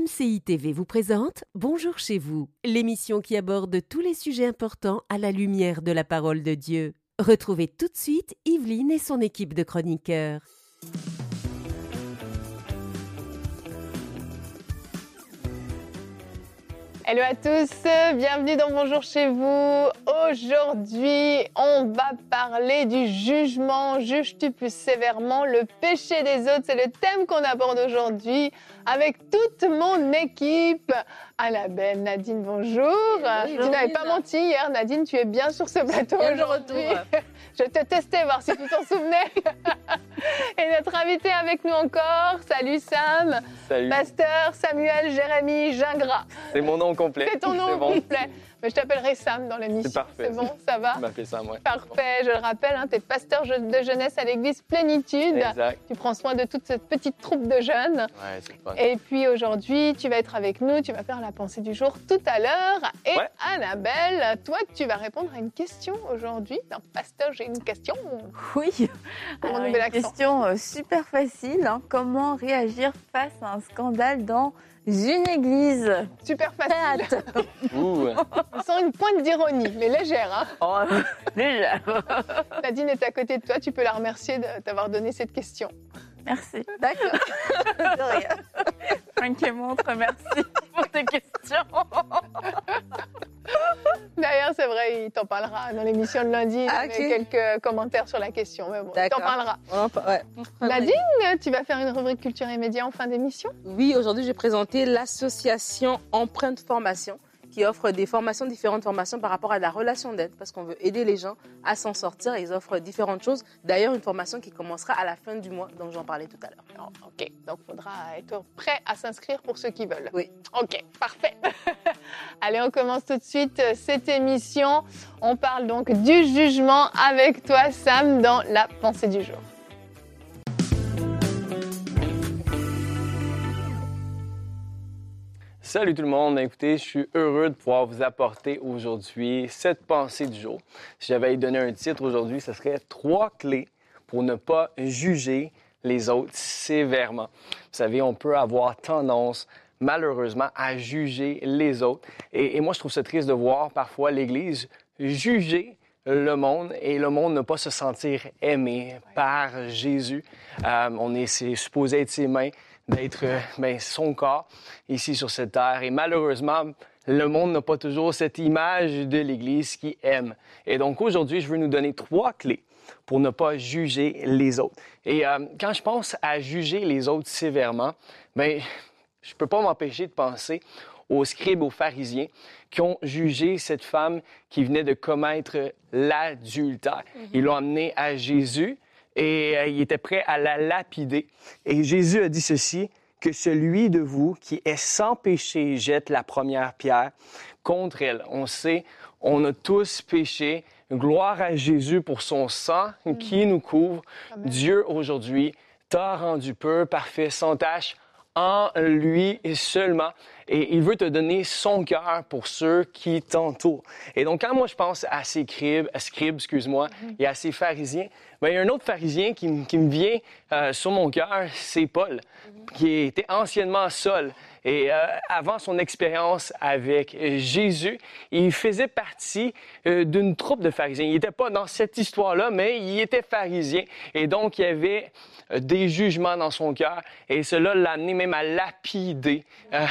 MCI TV vous présente Bonjour chez vous, l'émission qui aborde tous les sujets importants à la lumière de la parole de Dieu. Retrouvez tout de suite Yveline et son équipe de chroniqueurs. Hello à tous, bienvenue dans Bonjour chez vous. Aujourd'hui, on va parler du jugement. Juges-tu plus sévèrement le péché des autres? C'est le thème qu'on aborde aujourd'hui avec toute mon équipe. Annabelle, Nadine, bonjour. Bonjour. Tu n'avais pas menti hier, Nadine, tu es bien sur ce plateau aujourd'hui. Je te testais, voir si tu t'en souvenais. Et notre invité avec nous encore, salut Sam. Salut. Pasteur Samuel Jérémy Gingras. C'est mon nom complet. C'est ton nom bon. complet. Mais je t'appellerai Sam dans l'émission. C'est parfait. C'est bon, ça va? Tu m'appelles Sam, ouais. Parfait, je le rappelle, tu es pasteur de jeunesse à l'église Plénitude. Exact. Tu prends soin de toute cette petite troupe de jeunes. Ouais, c'est fun. Et puis aujourd'hui, tu vas être avec nous, tu vas faire la pensée du jour tout à l'heure. Et Ouais. Annabelle, toi, tu vas répondre à une question aujourd'hui. Non, pasteur, j'ai une question. Oui, Comment alors, on met une l'accent? question super facile. Comment réagir face à un scandale dans une église? Super facile. Hâte. Ouh. Sans une pointe d'ironie, mais légère. Hein. Oh, déjà. Nadine est à côté de toi, tu peux la remercier de t'avoir donné cette question. Merci. D'accord. De rien. Franchement, très merci pour tes questions. D'ailleurs, c'est vrai, il t'en parlera dans l'émission de lundi. Il Ok. avait quelques commentaires sur la question, mais bon, il t'en D'accord. parlera. Ouais. Nadine, tu vas faire une rubrique culture et médias en fin d'émission. Oui, aujourd'hui, j'ai présenté l'association Empreinte Formation qui offre des formations, différentes formations par rapport à la relation d'aide parce qu'on veut aider les gens à s'en sortir. Ils offrent différentes choses. D'ailleurs, une formation qui commencera à la fin du mois, dont j'en parlais tout à l'heure. Oh, ok, donc il faudra être prêt à s'inscrire pour ceux qui veulent. Oui. Ok, parfait. Allez, on commence tout de suite cette émission. On parle donc du jugement avec toi, Sam, dans la pensée du jour. Salut tout le monde. Écoutez, je suis heureux de pouvoir vous apporter aujourd'hui cette pensée du jour. Si j'avais à y donner un titre aujourd'hui, ce serait 3 clés pour ne pas juger les autres sévèrement. Vous savez, on peut avoir tendance, malheureusement, à juger les autres. Et moi, je trouve ça triste de voir parfois l'Église juger le monde et le monde ne pas se sentir aimé par Jésus. C'est supposé être ses mains, d'être son corps ici sur cette terre. Et malheureusement, le monde n'a pas toujours cette image de l'Église qui aime. Et donc aujourd'hui, je veux nous donner 3 clés pour ne pas juger les autres. Et quand je pense à juger les autres sévèrement, je ne peux pas m'empêcher de penser aux scribes, aux pharisiens qui ont jugé cette femme qui venait de commettre l'adultère. Ils l'ont amenée à Jésus et ils étaient prêts à la lapider. Et Jésus a dit ceci, que celui de vous qui est sans péché jette la première pierre contre elle. On sait, on a tous péché. Gloire à Jésus pour son sang qui nous couvre. Amen. Dieu, aujourd'hui, t'a rendu pur, parfait, sans tache, en lui et seulement. Et il veut te donner son cœur pour ceux qui t'entourent. Et donc, quand moi, je pense à ces scribes, et à ces pharisiens, il y a un autre pharisien qui me vient sur mon cœur, c'est Paul, qui était anciennement Saul. Et avant son expérience avec Jésus, il faisait partie d'une troupe de pharisiens. Il n'était pas dans cette histoire-là, mais il était pharisien. Et donc, il y avait des jugements dans son cœur. Et cela l'a amené même à lapider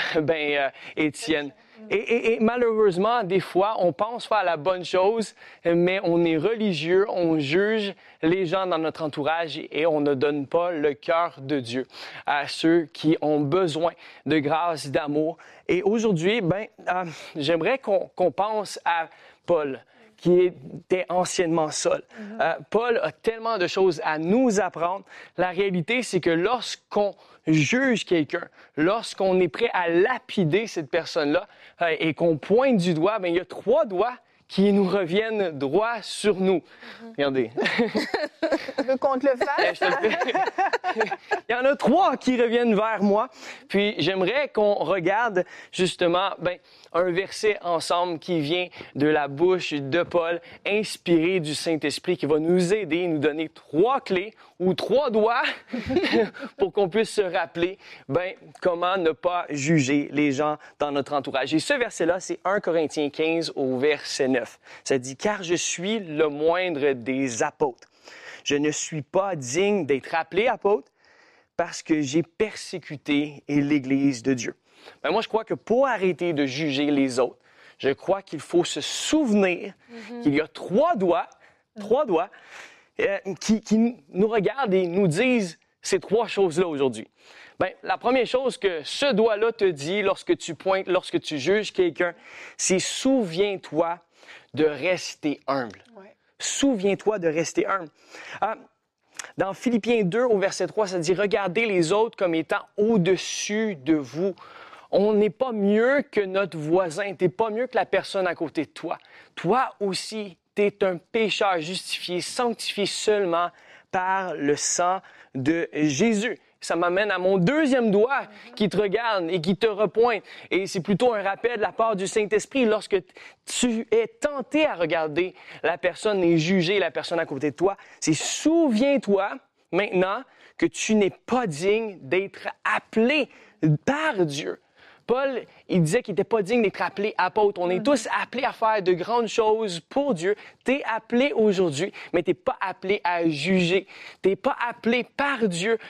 Étienne. Et malheureusement, des fois, on pense faire la bonne chose, mais on est religieux, on juge les gens dans notre entourage et on ne donne pas le cœur de Dieu à ceux qui ont besoin de grâce, d'amour. Et aujourd'hui, j'aimerais qu'on pense à Paul, qui était anciennement Saul. Paul a tellement de choses à nous apprendre. La réalité, c'est que lorsqu'on juge quelqu'un, lorsqu'on est prêt à lapider cette personne-là et qu'on pointe du doigt, il y a 3 doigts qui nous reviennent droit sur nous. Regardez. Tu veux qu'on te le fasse? Je te le fais. Il y en a 3 qui reviennent vers moi. Puis j'aimerais qu'on regarde justement un verset ensemble qui vient de la bouche de Paul, inspiré du Saint-Esprit, qui va nous aider, nous donner 3 clés ou 3 doigts pour qu'on puisse se rappeler comment ne pas juger les gens dans notre entourage. Et ce verset-là, c'est 1 Corinthiens 15 au verset 9. Ça dit « Car je suis le moindre des apôtres. Je ne suis pas digne d'être appelé apôtre parce que j'ai persécuté l'Église de Dieu. » Moi, je crois que pour arrêter de juger les autres, je crois qu'il faut se souvenir qu'il y a 3 doigts qui nous regardent et nous disent ces 3 choses-là aujourd'hui. La première chose que ce doigt-là te dit lorsque tu pointes, lorsque tu juges quelqu'un, c'est « souviens-toi de rester humble ». Ouais. Souviens-toi de rester humble. Dans Philippiens 2, au verset 3, ça dit « Regardez les autres comme étant au-dessus de vous ». On n'est pas mieux que notre voisin, tu n'es pas mieux que la personne à côté de toi. Toi aussi, tu es un pécheur justifié, sanctifié seulement par le sang de Jésus. Ça m'amène à mon 2e doigt qui te regarde et qui te repointe. Et c'est plutôt un rappel de la part du Saint-Esprit lorsque tu es tenté à regarder la personne et juger la personne à côté de toi. C'est souviens-toi maintenant que tu n'es pas digne d'être appelé par Dieu. Paul, il disait qu'il n'était pas digne d'être appelé apôtre. On est tous appelés à faire de grandes choses pour Dieu. Tu es appelé aujourd'hui, mais tu n'es pas appelé à juger. Tu n'es pas appelé par Dieu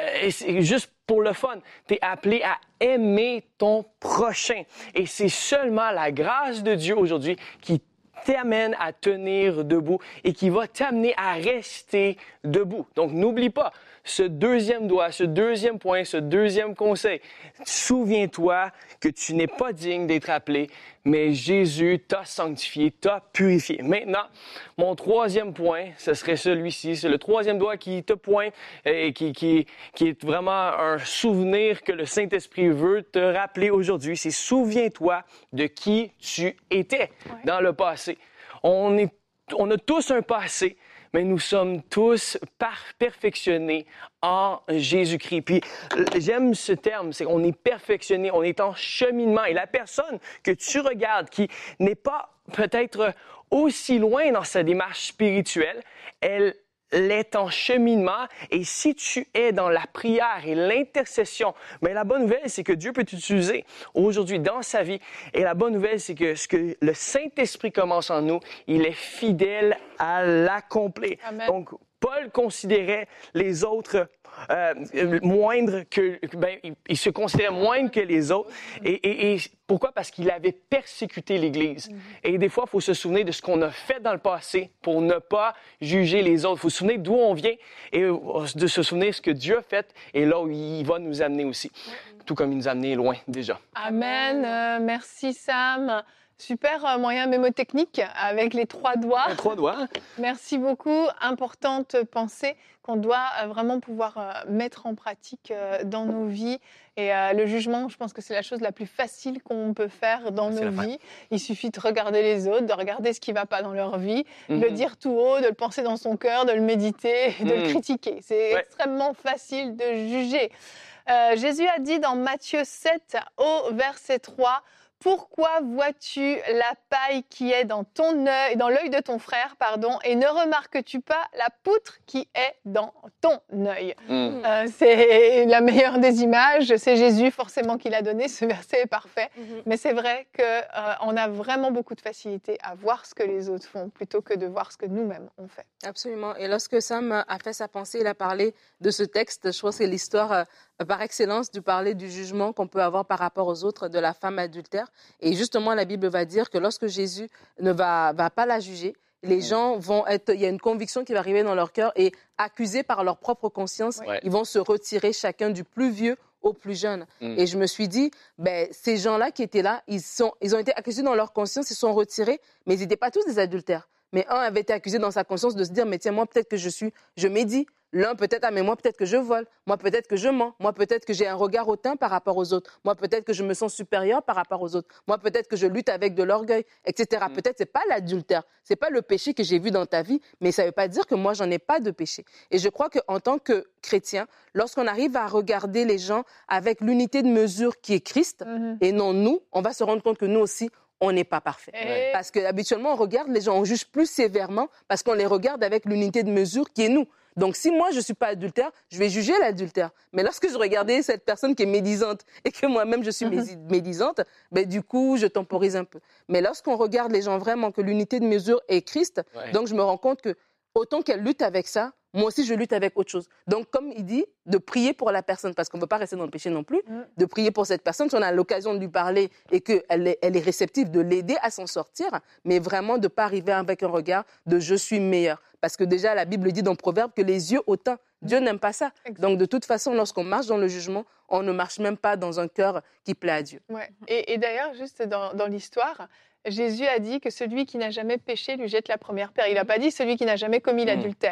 juste pour le fun. Tu es appelé à aimer ton prochain. Et c'est seulement la grâce de Dieu aujourd'hui qui t'amène à tenir debout et qui va t'amener à rester debout. Donc, n'oublie pas ce 2e doigt, ce 2e point, ce 2e conseil. Souviens-toi que tu n'es pas digne d'être appelé, mais Jésus t'a sanctifié, t'a purifié. Maintenant, mon 3e point, ce serait celui-ci. C'est le 3e doigt qui te pointe et qui est vraiment un souvenir que le Saint-Esprit veut te rappeler aujourd'hui. C'est souviens-toi de qui tu étais dans le passé. On a tous un passé, mais nous sommes tous perfectionnés en Jésus-Christ. Puis j'aime ce terme, c'est qu'on est perfectionné, on est en cheminement. Et la personne que tu regardes qui n'est pas peut-être aussi loin dans sa démarche spirituelle, elle est en cheminement. Et si tu es dans la prière et l'intercession, mais la bonne nouvelle, c'est que Dieu peut t'utiliser aujourd'hui dans sa vie. Et la bonne nouvelle, c'est que ce que le Saint-Esprit commence en nous, il est fidèle à l'accomplir. Amen. Donc, Paul considérait les autres moindres que... il se considérait moindre que les autres. Et pourquoi? Parce qu'il avait persécuté l'Église. Et des fois, il faut se souvenir de ce qu'on a fait dans le passé pour ne pas juger les autres. Il faut se souvenir d'où on vient et de se souvenir de ce que Dieu a fait et là où il va nous amener aussi. Tout comme il nous a amenés loin déjà. Amen. Merci Sam. Super moyen mémotechnique avec les 3 doigts. 3 doigts. Merci beaucoup. Importante pensée qu'on doit vraiment pouvoir mettre en pratique dans nos vies. Et le jugement, je pense que c'est la chose la plus facile qu'on peut faire dans nos vies. Il suffit de regarder les autres, de regarder ce qui ne va pas dans leur vie, de le dire tout haut, de le penser dans son cœur, de le méditer, de le critiquer. C'est extrêmement facile de juger. Jésus a dit dans Matthieu 7 au verset 3, « Pourquoi vois-tu la paille qui est dans l'œil de ton frère, et ne remarques-tu pas la poutre qui est dans ton œil ?» C'est la meilleure des images, c'est Jésus forcément qui l'a donné, ce verset est parfait. Mais c'est vrai qu'on a vraiment beaucoup de facilité à voir ce que les autres font plutôt que de voir ce que nous-mêmes on fait. Absolument. Et lorsque Sam a fait sa pensée, il a parlé de ce texte, je pense que c'est l'histoire par excellence de parler du jugement qu'on peut avoir par rapport aux autres de la femme adultère. Et justement, la Bible va dire que lorsque Jésus ne va pas la juger, les gens vont être, il y a une conviction qui va arriver dans leur cœur et accusés par leur propre conscience, ils vont se retirer chacun du plus vieux au plus jeune. Et je me suis dit, ces gens-là qui étaient là, ils ont été accusés dans leur conscience, ils se sont retirés, mais ils n'étaient pas tous des adultères. Mais un avait été accusé dans sa conscience de se dire, mais tiens, moi, peut-être que je médis L'un peut-être, mais moi peut-être que je vole, moi peut-être que je mens, moi peut-être que j'ai un regard hautain par rapport aux autres, moi peut-être que je me sens supérieur par rapport aux autres, moi peut-être que je lutte avec de l'orgueil, etc. Peut-être c'est pas l'adultère, c'est pas le péché que j'ai vu dans ta vie, mais ça veut pas dire que moi j'en ai pas de péché. Et je crois qu'en tant que chrétien, lorsqu'on arrive à regarder les gens avec l'unité de mesure qui est Christ et non nous, on va se rendre compte que nous aussi, on n'est pas parfait. Ouais. Parce qu'habituellement, on regarde les gens, on juge plus sévèrement parce qu'on les regarde avec l'unité de mesure qui est nous. Donc, si moi, je ne suis pas adultère, je vais juger l'adultère. Mais lorsque je regardais cette personne qui est médisante et que moi-même, je suis médisante, ben, du coup, je temporise un peu. Mais lorsqu'on regarde les gens vraiment, que l'unité de mesure est Christ, donc je me rends compte que autant qu'elle lutte avec ça, moi aussi, je lutte avec autre chose. Donc, comme il dit, de prier pour la personne, parce qu'on ne veut pas rester dans le péché non plus, de prier pour cette personne, si on a l'occasion de lui parler et qu'elle est réceptive, de l'aider à s'en sortir, mais vraiment de ne pas arriver avec un regard de « je suis meilleur ». Parce que déjà, la Bible dit dans Proverbe que les yeux hautains, Dieu n'aime pas ça. Donc, de toute façon, lorsqu'on marche dans le jugement, on ne marche même pas dans un cœur qui plaît à Dieu. Ouais. Et d'ailleurs, juste dans l'histoire, Jésus a dit que celui qui n'a jamais péché lui jette la première pierre. Il n'a pas dit celui qui n'a jamais commis l'adultère.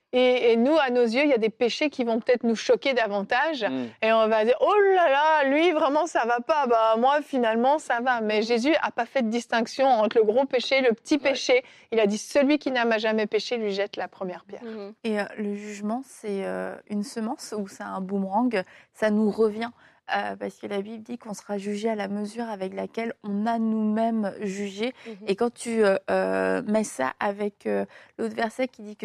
Et nous, à nos yeux, il y a des péchés qui vont peut-être nous choquer davantage. Et on va dire, oh là là, lui, vraiment, ça va pas. Bah, moi, finalement, ça va. Mais Jésus n'a pas fait de distinction entre le gros péché, le petit péché. Il a dit, celui qui n'a jamais péché lui jette la première pierre. Et le jugement, c'est une semence ou c'est un boomerang. Ça nous revient. Parce que la Bible dit qu'on sera jugé à la mesure avec laquelle on a nous-mêmes jugé. Et quand tu mets ça avec l'autre verset qui dit que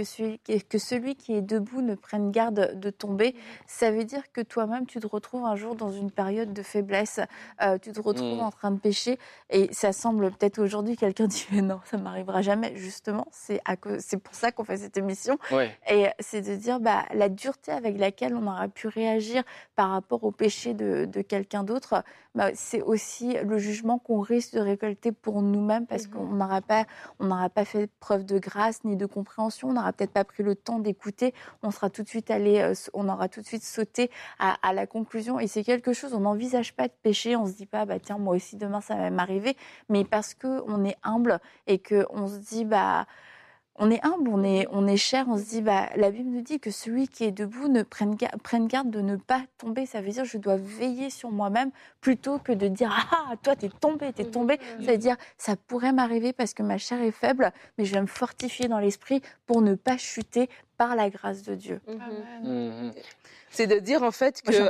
celui qui est debout ne prenne garde de tomber, ça veut dire que toi-même, tu te retrouves un jour dans une période de faiblesse, tu te retrouves en train de pécher, et ça semble peut-être aujourd'hui, quelqu'un dit « mais non, ça ne m'arrivera jamais ». Justement, c'est pour ça qu'on fait cette émission. Et c'est de dire la dureté avec laquelle on aura pu réagir par rapport au péché de quelqu'un d'autre, c'est aussi le jugement qu'on risque de récolter pour nous-mêmes parce qu'on n'aura pas fait preuve de grâce ni de compréhension, on n'aura peut-être pas pris le temps d'écouter, on aura tout de suite sauté à la conclusion, et c'est quelque chose, on n'envisage pas de pécher, on se dit pas tiens, moi aussi demain ça va m'arriver, mais parce qu'on est humble et qu'on se dit on est humble, on est cher, on se dit, la Bible nous dit que celui qui est debout prenne garde de ne pas tomber. Ça veut dire, je dois veiller sur moi-même plutôt que de dire, ah, toi, t'es tombé. Ça veut dire, ça pourrait m'arriver parce que ma chair est faible, mais je vais me fortifier dans l'esprit pour ne pas chuter par la grâce de Dieu. C'est de dire en fait que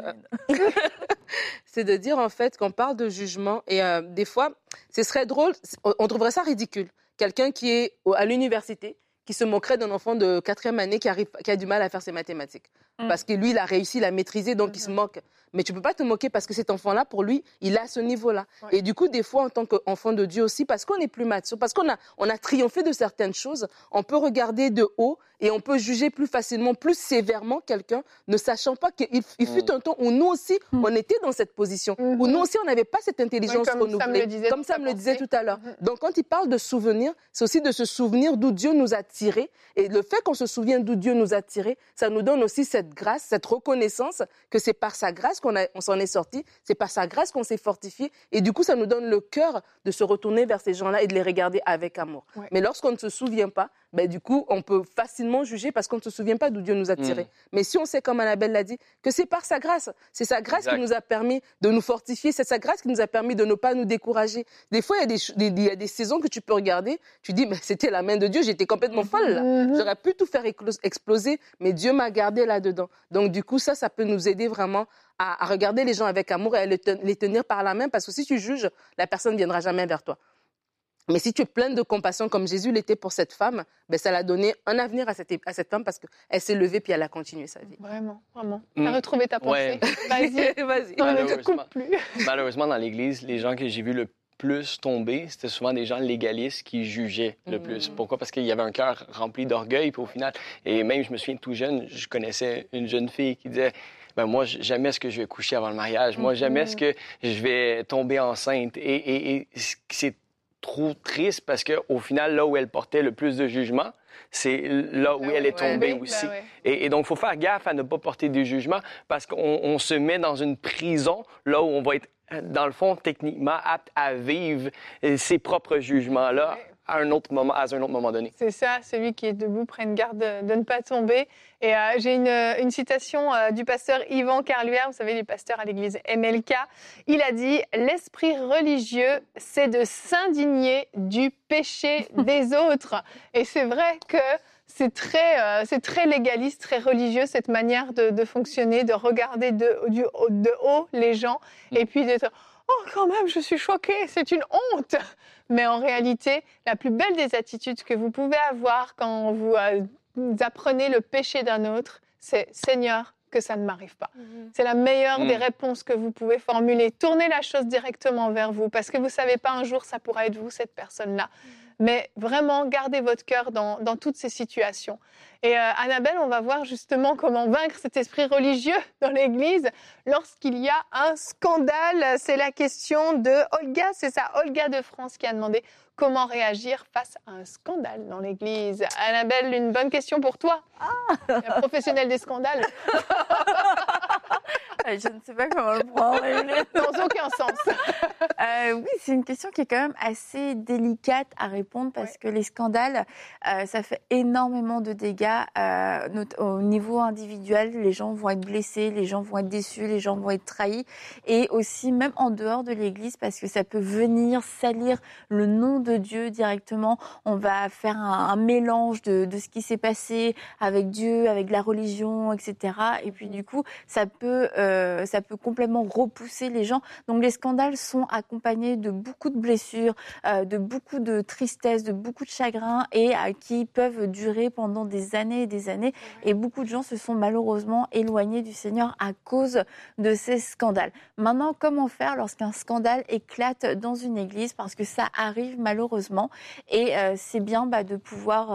c'est de dire en fait qu'on parle de jugement et des fois, ce serait drôle, on trouverait ça ridicule. Quelqu'un qui est à l'université, qui se moquerait d'un enfant de 4e année qui a du mal à faire ses mathématiques. Parce que lui, il a réussi, il a maîtrisé, donc il se moque. Mais tu ne peux pas te moquer parce que cet enfant-là, pour lui, il a ce niveau-là. Et du coup, des fois, en tant qu'enfant de Dieu aussi, parce qu'on est plus mature, parce qu'on a triomphé de certaines choses, on peut regarder de haut et on peut juger plus facilement, plus sévèrement quelqu'un, ne sachant pas qu'il fut un temps où nous aussi, on était dans cette position, où nous aussi, on n'avait pas cette intelligence renouvelée. Comme Sam le disait tout à l'heure. Donc, quand il parle de souvenir, c'est aussi de se souvenir d'où Dieu nous a tirés. Et le fait qu'on se souvienne d'où Dieu nous a tirés, ça nous donne aussi cette grâce, cette reconnaissance que c'est par sa grâce qu'on s'en est sorti, c'est par sa grâce qu'on s'est fortifié. Et du coup, ça nous donne le cœur de se retourner vers ces gens-là et de les regarder avec amour. Mais lorsqu'on ne se souvient pas, du coup, on peut facilement juger parce qu'on ne se souvient pas d'où Dieu nous a tirés. Mais si on sait, comme Annabelle l'a dit, que c'est par sa grâce, c'est sa grâce qui nous a permis de nous fortifier, c'est sa grâce qui nous a permis de ne pas nous décourager. Des fois, il y a des saisons que tu peux regarder, tu dis, c'était la main de Dieu, j'étais complètement folle là. J'aurais pu tout faire exploser, mais Dieu m'a gardé là-dedans. Donc du coup, ça peut nous aider vraiment à regarder les gens avec amour et à les tenir par la main, parce que si tu juges, la personne ne viendra jamais vers toi. Mais si tu es pleine de compassion, comme Jésus l'était pour cette femme, ça l'a donné un avenir à cette femme parce qu'elle s'est levée puis elle a continué sa vie. Vraiment, vraiment. Tu as retrouvé ta pensée. Vas-y. On ne te coupe plus. Malheureusement, dans l'Église, les gens que j'ai vus le plus tomber, c'était souvent des gens légalistes qui jugeaient le plus. Pourquoi? Parce qu'il y avait un cœur rempli d'orgueil, puis au final, et même, je me souviens, tout jeune, je connaissais une jeune fille qui disait... moi, jamais est-ce que je vais coucher avant le mariage. Moi, jamais est-ce que je vais tomber enceinte. Et c'est trop triste parce qu'au final, là où elle portait le plus de jugement, c'est là où elle est tombée aussi. Et donc, il faut faire gaffe à ne pas porter de jugement parce qu'on se met dans une prison là où on va être, dans le fond, techniquement apte à vivre ses propres jugements-là. à un autre moment donné. C'est ça, celui qui est debout prenne garde de ne pas tomber. Et j'ai une citation du pasteur Yvan Carluère, vous savez, le pasteur à l'église MLK. Il a dit « L'esprit religieux, c'est de s'indigner du péché des autres ». Et c'est vrai que c'est très légaliste, très religieux, cette manière de fonctionner, de regarder de haut les gens et puis d'être « Oh, quand même, je suis choquée, c'est une honte !» Mais en réalité, la plus belle des attitudes que vous pouvez avoir quand vous apprenez le péché d'un autre, c'est « Seigneur, que ça ne m'arrive pas ». C'est la meilleure des réponses que vous pouvez formuler. Tournez la chose directement vers vous parce que vous ne savez pas, un jour, ça pourra être vous, cette personne-là. Mais vraiment, gardez votre cœur dans toutes ces situations. Et Annabelle, on va voir justement comment vaincre cet esprit religieux dans l'Église lorsqu'il y a un scandale. C'est la question de Olga, c'est ça, Olga de France qui a demandé comment réagir face à un scandale dans l'Église. Annabelle, une bonne question pour toi, la professionnelle des scandales. Je ne sais pas comment le prendre. Dans aucun sens. Oui, c'est une question qui est quand même assez délicate à répondre parce que les scandales, ça fait énormément de dégâts au niveau individuel. Les gens vont être blessés, les gens vont être déçus, les gens vont être trahis. Et aussi, même en dehors de l'Église, parce que ça peut venir salir le nom de Dieu directement. On va faire un mélange de ce qui s'est passé avec Dieu, avec la religion, etc. Et puis du coup, ça peut complètement repousser les gens. Donc les scandales sont accompagnés de beaucoup de blessures, de beaucoup de tristesse, de beaucoup de chagrin et qui peuvent durer pendant des années et des années. Et beaucoup de gens se sont malheureusement éloignés du Seigneur à cause de ces scandales. Maintenant, comment faire lorsqu'un scandale éclate dans une église? Parce que ça arrive malheureusement. Et c'est bien de pouvoir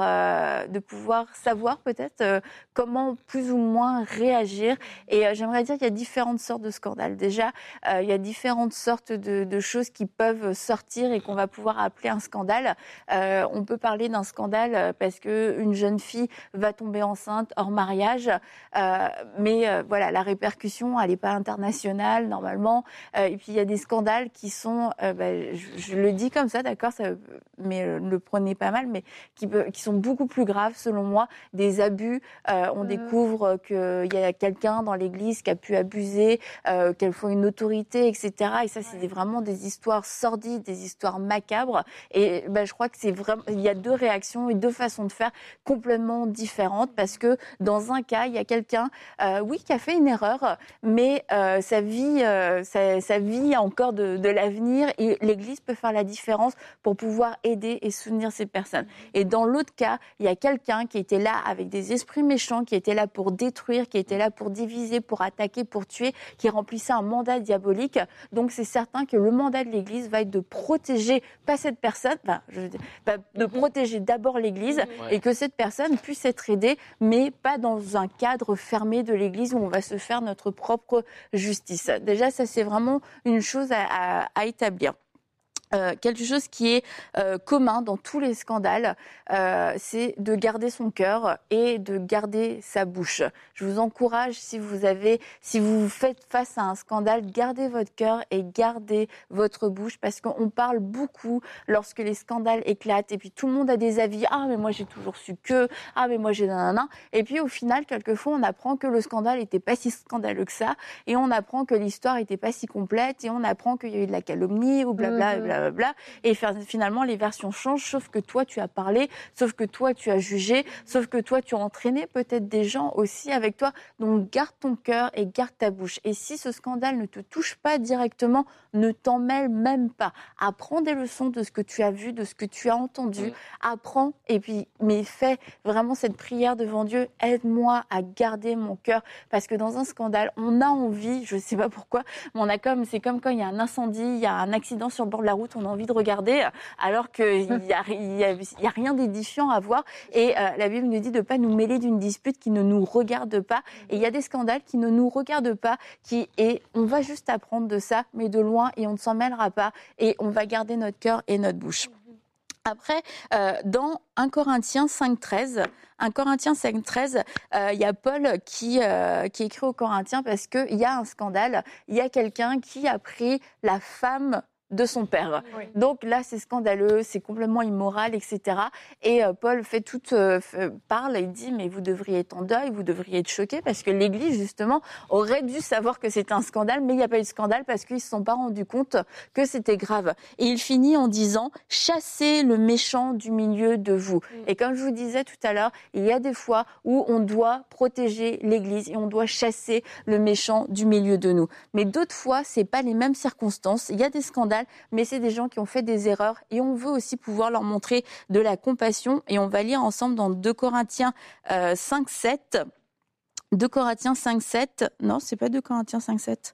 savoir peut-être comment plus ou moins réagir. Et j'aimerais dire qu'il y a différentes sortes de scandales. Déjà, il y a différentes sortes de choses qui peuvent sortir et qu'on va pouvoir appeler un scandale. On peut parler d'un scandale parce qu'une jeune fille va tomber enceinte hors mariage, mais voilà, la répercussion, elle n'est pas internationale normalement. Et puis, il y a des scandales qui sont, je le dis comme ça, d'accord, mais ne le prenez pas mal, mais qui sont beaucoup plus graves selon moi, des abus. On découvre qu'il y a quelqu'un dans l'église qui a pu abuser, qu'elle faut une autorité, etc. Et ça, c'est vraiment des histoires sordides, des histoires macabres. Et je crois que il y a deux réactions et deux façons de faire complètement différentes parce que dans un cas, il y a quelqu'un, qui a fait une erreur, mais sa vie a encore de l'avenir et l'Église peut faire la différence pour pouvoir aider et soutenir ces personnes. Et dans l'autre cas, il y a quelqu'un qui était là avec des esprits méchants, qui était là pour détruire, qui était là pour diviser, pour attaquer, pour tuer, qui remplissait un mandat diabolique. Donc c'est certain que le mandat de l'Église va être de protéger, pas cette personne, de protéger d'abord l'Église et que cette personne puisse être aidée, mais pas dans un cadre fermé de l'Église où on va se faire notre propre justice. Déjà, ça c'est vraiment une chose à établir. Quelque chose qui est commun dans tous les scandales, c'est de garder son cœur et de garder sa bouche. Je vous encourage, si vous faites face à un scandale, gardez votre cœur et gardez votre bouche parce qu'on parle beaucoup lorsque les scandales éclatent et puis tout le monde a des avis. Ah, mais moi j'ai toujours su que. Ah, mais moi j'ai nanana. Et puis au final, quelquefois, on apprend que le scandale n'était pas si scandaleux que ça et on apprend que l'histoire n'était pas si complète et on apprend qu'il y a eu de la calomnie ou blablabla. Et finalement, les versions changent, sauf que toi, tu as parlé, sauf que toi, tu as jugé, sauf que toi, tu as entraîné peut-être des gens aussi avec toi. Donc, garde ton cœur et garde ta bouche. Et si ce scandale ne te touche pas directement, ne t'en mêle même pas. Apprends des leçons de ce que tu as vu, de ce que tu as entendu. Apprends et puis, mais fais vraiment cette prière devant Dieu. Aide-moi à garder mon cœur. Parce que dans un scandale, on a envie, je ne sais pas pourquoi, mais c'est comme quand il y a un incendie, il y a un accident sur le bord de la route, on a envie de regarder alors qu'il n'y a rien d'édifiant à voir. Et la Bible nous dit de ne pas nous mêler d'une dispute qui ne nous regarde pas. Et il y a des scandales qui ne nous regardent pas, et on va juste apprendre de ça, mais de loin, et on ne s'en mêlera pas. Et on va garder notre cœur et notre bouche. Après, dans 1 Corinthiens 5,13, il y a Paul qui écrit aux Corinthiens parce qu'il y a un scandale. Il y a quelqu'un qui a pris la femme de son père. Oui. Donc là, c'est scandaleux, c'est complètement immoral, etc. Et Paul parle et dit, mais vous devriez être en deuil, vous devriez être choqués, parce que l'Église, justement, aurait dû savoir que c'était un scandale, mais il n'y a pas eu de scandale parce qu'ils ne se sont pas rendus compte que c'était grave. Et il finit en disant, chassez le méchant du milieu de vous. Et comme je vous disais tout à l'heure, il y a des fois où on doit protéger l'Église et on doit chasser le méchant du milieu de nous. Mais d'autres fois, c'est pas les mêmes circonstances. Il y a des scandales, mais c'est des gens qui ont fait des erreurs et on veut aussi pouvoir leur montrer de la compassion. Et on va lire ensemble dans 2 Corinthiens 5:7. 2 Corinthiens 5:7. Non, c'est pas 2 Corinthiens 5:7.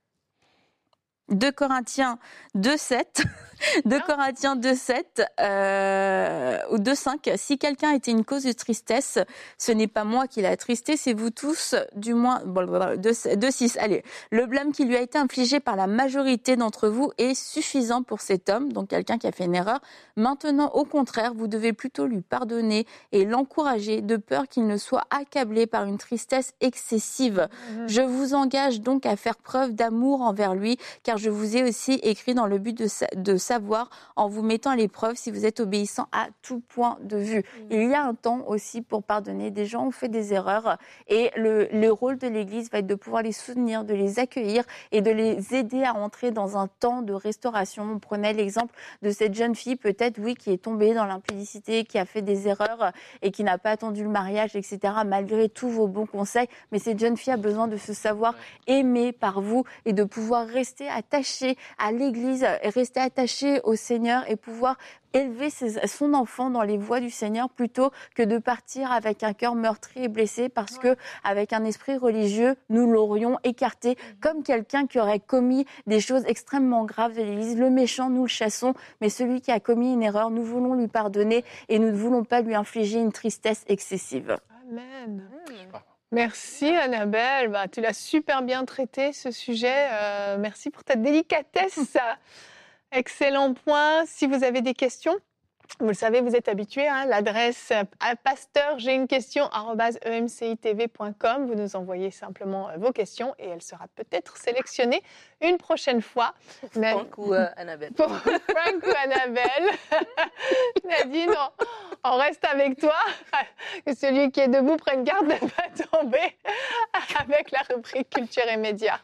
2 Corinthiens 2:7. 2 Corinthiens 2:7 ou 2:5. Si quelqu'un était une cause de tristesse, ce n'est pas moi qui l'ai attristé, c'est vous tous, du moins. 2:6. Allez, le blâme qui lui a été infligé par la majorité d'entre vous est suffisant pour cet homme, donc quelqu'un qui a fait une erreur. Maintenant, au contraire, vous devez plutôt lui pardonner et l'encourager, de peur qu'il ne soit accablé par une tristesse excessive. Je vous engage donc à faire preuve d'amour envers lui, car je vous ai aussi écrit dans le but de savoir, en vous mettant à l'épreuve, si vous êtes obéissant à tout point de vue. Il y a un temps aussi pour pardonner. Des gens ont fait des erreurs et le rôle de l'Église va être de pouvoir les soutenir, de les accueillir et de les aider à entrer dans un temps de restauration. On prenait l'exemple de cette jeune fille, peut-être, oui, qui est tombée dans l'impudicité, qui a fait des erreurs et qui n'a pas attendu le mariage, etc., malgré tous vos bons conseils. Mais cette jeune fille a besoin de se savoir aimée par vous et de pouvoir rester attachée à l'Église, et rester attachée au Seigneur et pouvoir élever son enfant dans les voies du Seigneur plutôt que de partir avec un cœur meurtri et blessé parce que avec un esprit religieux, nous l'aurions écarté comme quelqu'un qui aurait commis des choses extrêmement graves de l'Église. Le méchant, nous le chassons, mais celui qui a commis une erreur, nous voulons lui pardonner et nous ne voulons pas lui infliger une tristesse excessive. Amen. Merci Annabelle, tu l'as super bien traité ce sujet, merci pour ta délicatesse. Excellent point. Si vous avez des questions, vous le savez, vous êtes habitués, l'adresse à pasteur, j'ai une question @emcitv.com. Vous nous envoyez simplement vos questions et elle sera peut-être sélectionnée une prochaine fois. Franck ou Annabelle. Pour Franck ou Annabelle. Nadine, on reste avec toi. Que celui qui est debout prenne garde de ne pas tomber avec la rubrique Culture et Médias.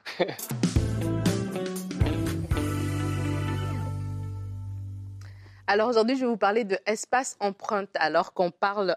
Alors aujourd'hui, je vais vous parler de espace empreinte, alors qu'on parle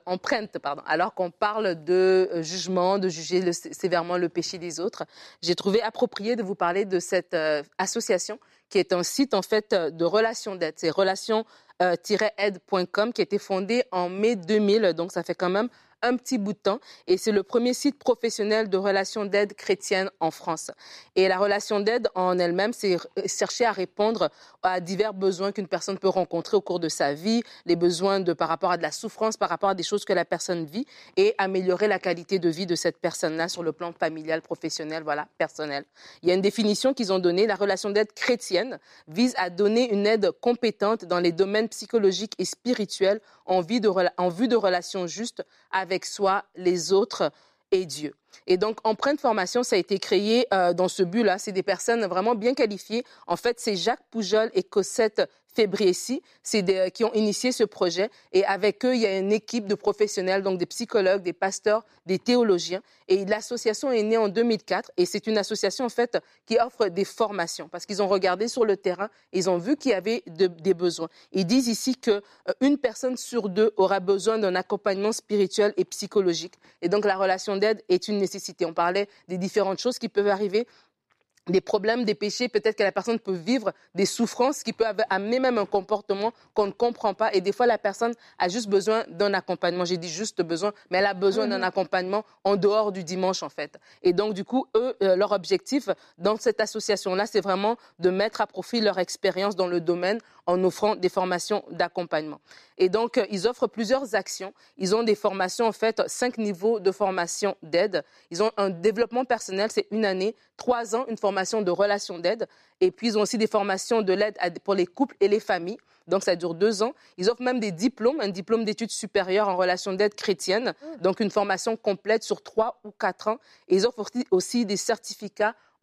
de jugement, de juger sévèrement le péché des autres. J'ai trouvé approprié de vous parler de cette association qui est un site en fait de relations d'aide. C'est relation-aide.com qui a été fondée en mai 2000, donc ça fait quand même un petit bout de temps et c'est le premier site professionnel de relations d'aide chrétienne en France. Et la relation d'aide en elle-même, c'est chercher à répondre à divers besoins qu'une personne peut rencontrer au cours de sa vie, les besoins par rapport à de la souffrance, par rapport à des choses que la personne vit et améliorer la qualité de vie de cette personne-là sur le plan familial, professionnel, personnel. Il y a une définition qu'ils ont donnée, la relation d'aide chrétienne vise à donner une aide compétente dans les domaines psychologiques et spirituels en vue de relations justes avec soi, les autres et Dieu. Et donc, Empreinte Formation, ça a été créé dans ce but-là. C'est des personnes vraiment bien qualifiées. En fait, c'est Jacques Poujol et Cosette Fébriessi qui ont initié ce projet. Et avec eux, il y a une équipe de professionnels, donc des psychologues, des pasteurs, des théologiens. Et l'association est née en 2004. Et c'est une association, en fait, qui offre des formations. Parce qu'ils ont regardé sur le terrain, ils ont vu qu'il y avait des besoins. Ils disent ici qu'une personne sur 2 aura besoin d'un accompagnement spirituel et psychologique. Et donc, la relation d'aide est une nécessité. On parlait des différentes choses qui peuvent arriver, des problèmes, des péchés, peut-être que la personne peut vivre des souffrances qui peuvent amener même un comportement qu'on ne comprend pas. Et des fois, la personne a juste besoin d'un accompagnement. J'ai dit juste besoin, mais elle a besoin d'un accompagnement en dehors du dimanche, en fait. Et donc, du coup, eux, leur objectif dans cette association-là, c'est vraiment de mettre à profit leur expérience dans le domaine en offrant des formations d'accompagnement. Et donc, ils offrent plusieurs actions. Ils ont des formations, en fait, 5 niveaux de formation d'aide. Ils ont un développement personnel, c'est 1 année, 3 ans, une formation de relation d'aide. Et puis, ils ont aussi des formations de l'aide pour les couples et les familles. Donc, ça dure 2 ans. Ils offrent même des diplômes, un diplôme d'études supérieures en relation d'aide chrétienne. Donc, une formation complète sur 3 ou 4 ans. Et ils offrent aussi des certificats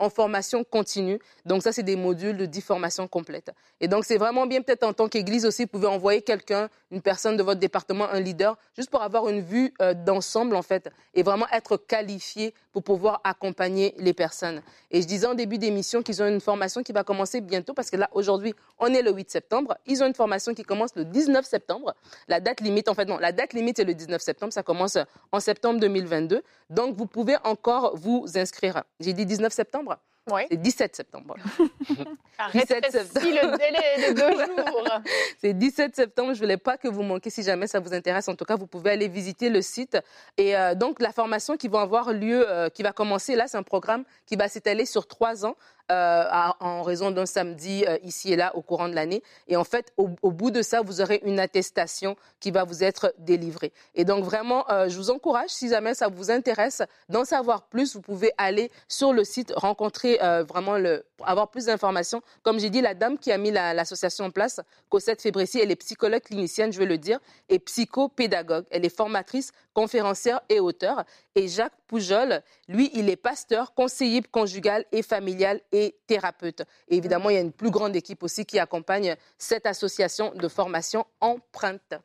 en formation continue. Donc ça, c'est des modules de 10 formations complètes. Et donc, c'est vraiment bien, peut-être en tant qu'Église aussi, vous pouvez envoyer quelqu'un, une personne de votre département, un leader, juste pour avoir une vue d'ensemble, en fait, et vraiment être qualifié pour pouvoir accompagner les personnes. Et je disais en début d'émission qu'ils ont une formation qui va commencer bientôt, parce que là, aujourd'hui, on est le 8 septembre. Ils ont une formation qui commence le 19 septembre. La date limite, la date limite, c'est le 19 septembre. Ça commence en septembre 2022. Donc, vous pouvez encore vous inscrire. J'ai dit 19 septembre? Oui. C'est 17 septembre. Arrêtez le délai de 2 jours. C'est 17 septembre. Je ne voulais pas que vous manquiez si jamais ça vous intéresse. En tout cas, vous pouvez aller visiter le site. Et donc, la formation qui va avoir lieu, qui va commencer là, c'est un programme qui va s'étaler sur 3 ans. En raison d'un samedi ici et là au courant de l'année. Et en fait, au bout de ça, vous aurez une attestation qui va vous être délivrée. Et donc vraiment, je vous encourage, si jamais ça vous intéresse, d'en savoir plus, vous pouvez aller sur le site, rencontrer avoir plus d'informations. Comme j'ai dit, la dame qui a mis l'association en place, Cosette Fébressier, elle est psychologue clinicienne, je veux le dire, et psychopédagogue. Elle est formatrice, conférencière et auteure. Et Jacques Poujol, lui, il est pasteur, conseiller conjugal et familial et thérapeute. Et évidemment, il y a une plus grande équipe aussi qui accompagne cette association de formation Empreinte.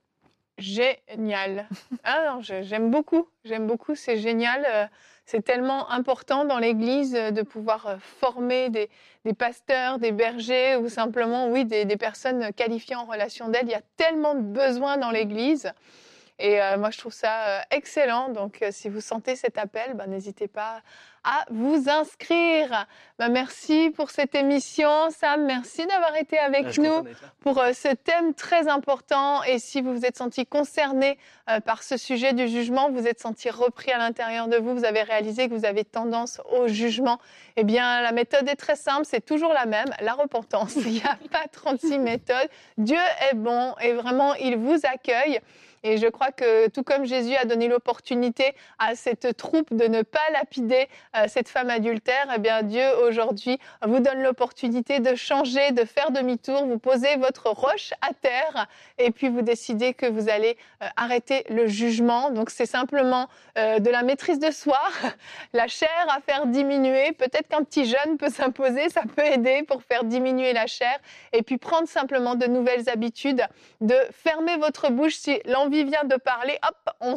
Génial. Ah non, j'aime beaucoup, c'est génial. C'est tellement important dans l'Église de pouvoir former des pasteurs, des bergers ou simplement, oui, des personnes qualifiées en relation d'aide. Il y a tellement de besoins dans l'Église. Et moi, je trouve ça excellent. Donc, si vous sentez cet appel, n'hésitez pas à vous inscrire. Merci pour cette émission. Sam, merci d'avoir été avec nous pour ce thème très important. Et si vous vous êtes senti concerné par ce sujet du jugement, vous êtes senti repris à l'intérieur de vous, vous avez réalisé que vous avez tendance au jugement, eh bien, la méthode est très simple, c'est toujours la même, la repentance. Il n'y a pas 36 méthodes. Dieu est bon et vraiment, il vous accueille. Et je crois que tout comme Jésus a donné l'opportunité à cette troupe de ne pas lapider cette femme adultère, eh bien Dieu aujourd'hui vous donne l'opportunité de changer, de faire demi-tour, vous posez votre roche à terre et puis vous décidez que vous allez arrêter le jugement. Donc c'est simplement de la maîtrise de soi, la chair à faire diminuer. Peut-être qu'un petit jeûne peut s'imposer, ça peut aider pour faire diminuer la chair et puis prendre simplement de nouvelles habitudes, de fermer votre bouche si l'envie vient de parler, hop, on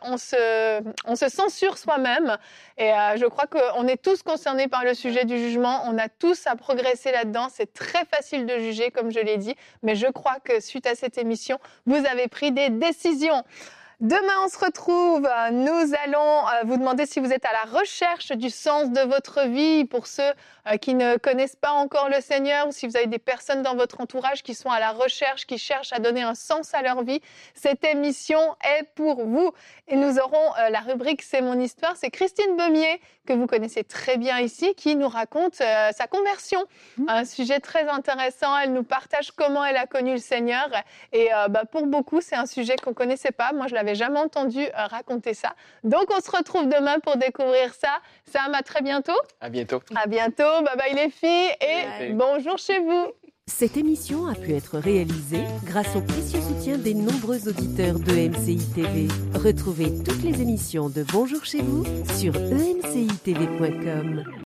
se censure soi-même. Et je crois qu'on est tous concernés par le sujet du jugement. On a tous à progresser là-dedans. C'est très facile de juger, comme je l'ai dit. Mais je crois que suite à cette émission, vous avez pris des décisions. Demain, on se retrouve. Nous allons vous demander si vous êtes à la recherche du sens de votre vie. Pour ceux qui ne connaissent pas encore le Seigneur, ou si vous avez des personnes dans votre entourage qui sont à la recherche, qui cherchent à donner un sens à leur vie, cette émission est pour vous. Et nous aurons la rubrique « C'est mon histoire ». C'est Christine Beumier, que vous connaissez très bien ici, qui nous raconte sa conversion. Un sujet très intéressant. Elle nous partage comment elle a connu le Seigneur. Et pour beaucoup, c'est un sujet qu'on ne connaissait pas. Moi, je l'avais jamais entendu raconter ça. Donc, on se retrouve demain pour découvrir ça. Sam, à très bientôt. À bientôt. À bientôt. Bye bye les filles et bonjour chez vous. Cette émission a pu être réalisée grâce au précieux soutien des nombreux auditeurs de MCI TV. Retrouvez toutes les émissions de Bonjour chez vous sur emcitv.com.